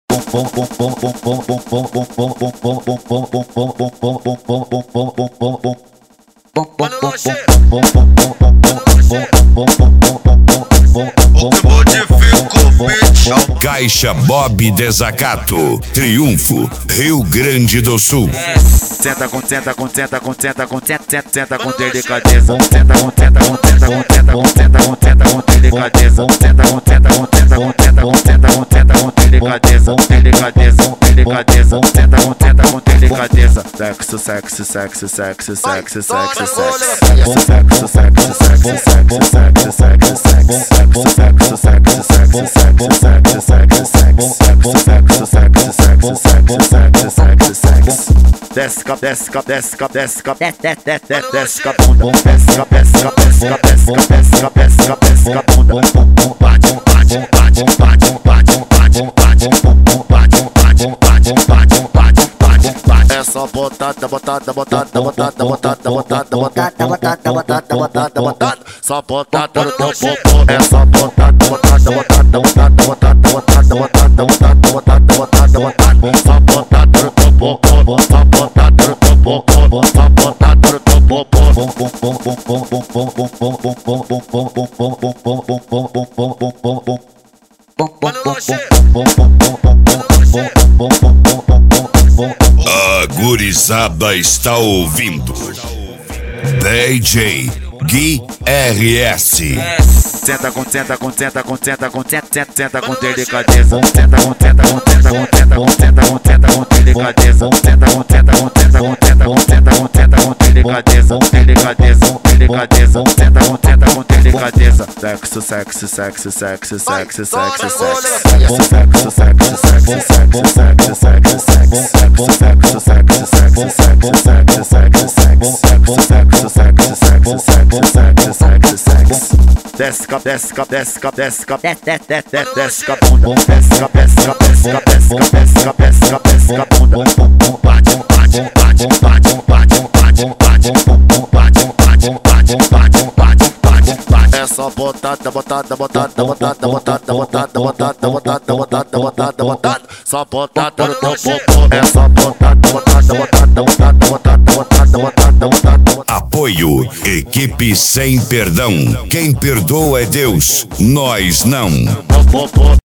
Caixa Bob Desacato, Triunfo, Rio Grande do Sul. Senta com delicadeza. Senta com delicadeza. Delicadeza. Senta com delicadeza. Sexo. Desce com a bunda. É só botada. Só botada no teu popô. É só botada. Só botada no teu popô. Só botada no teu popô. Só botada no teu popô. A gurizada está ouvindo DJ Gui RS. Senta com delicadeza. Senta com delicadeza. Delicadeza. Senta com delicadeza. Desce com a bunda. É só botada. Só botada no teu popô. É só botada. Apoio, equipe sem perdão. Quem perdoa é Deus, nós não. Popô